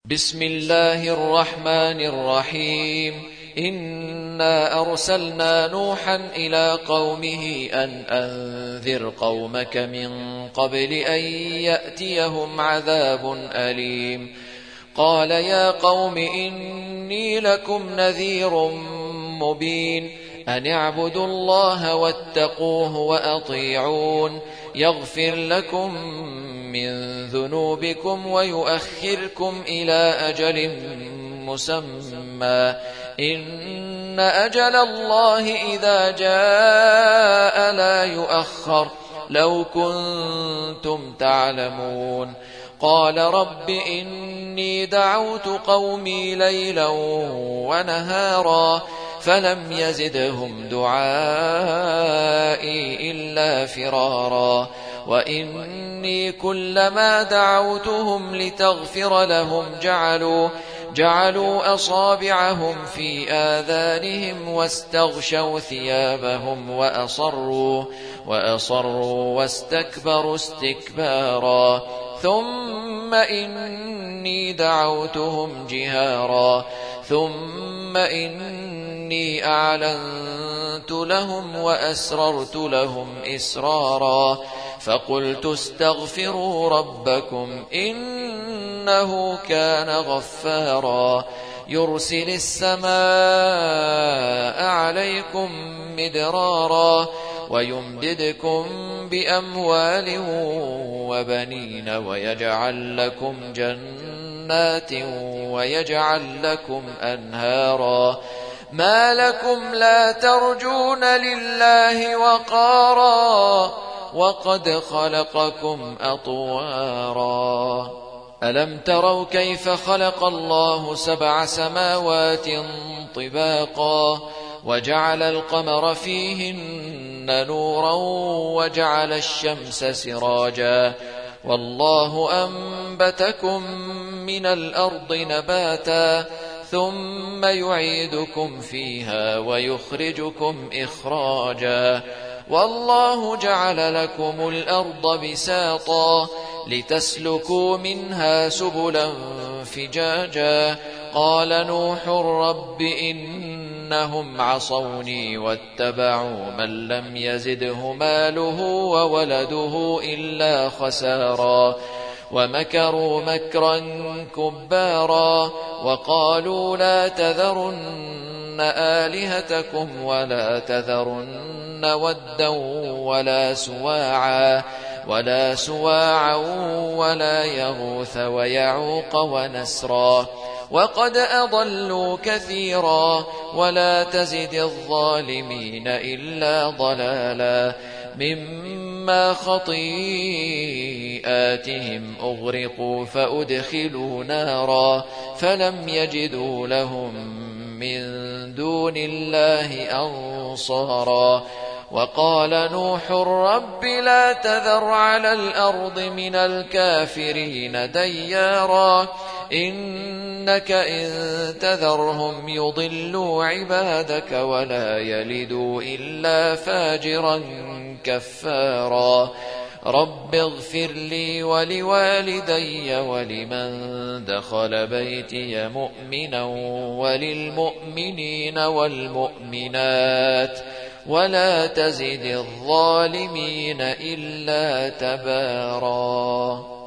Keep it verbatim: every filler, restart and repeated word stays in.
بسم الله الرحمن الرحيم إنا أرسلنا نوحا إلى قومه أن أنذر قومك من قبل أن يأتيهم عذاب أليم قال يا قوم إني لكم نذير مبين أن اعبدوا الله واتقوه وأطيعون يغفر لكم من ذنوبكم ويؤخركم إلى أجل مسمى إن أجل الله إذا جاء لا يؤخر لو كنتم تعلمون قال رب إني دعوت قومي ليلا ونهارا فلم يزدهم دعائي إلا فرارا وإني كلما دعوتهم لتغفر لهم جعلوا جعلوا أصابعهم في آذانهم واستغشوا ثيابهم وأصروا وأصروا واستكبروا استكبارا ثم إني دعوتهم جهارا ثم إني أعلنت لهم وأسررت لهم إسرارا فقلت استغفروا ربكم إنه كان غفارا يرسل السماء عليكم مدرارا ويمددكم بأموال وبنين ويجعل لكم جنات ويجعل لكم أنهارا ما لكم لا ترجون لله وقارا وقد خلقكم أطوارا ألم تروا كيف خلق الله سبع سماوات طباقا وجعل القمر فيهن نورا وجعل الشمس سراجا والله أنبتكم من الأرض نباتا ثم يعيدكم فيها ويخرجكم إخراجا والله جعل لكم الأرض بساطا لتسلكوا منها سبلا فجاجا قال نوح رب إنهم عصوني واتبعوا من لم يزده ماله وولده إلا خسارا ومكروا مكرا كبارا وقالوا لا تذرن آلهتكم ولا تذرن ودا ولا سواعا ولا سواعا ولا يغوث ويعوق ونسرا وقد أضلوا كثيرا ولا تزد الظالمين إلا ضلالا مما خطيئاتهم أغرقوا فأدخلوا نارا فلم يجدوا لهم من دون الله أنصارا وقال نوح رب لا تذر على الأرض من الكافرين ديارا إنك إن تذرهم يضلوا عبادك ولا يلدوا إلا فاجرا كفارا رب اغفر لي ولوالدي ولمن دخل بيتي مؤمنا وللمؤمنين والمؤمنات ولا تزد الظالمين إلا تبارا.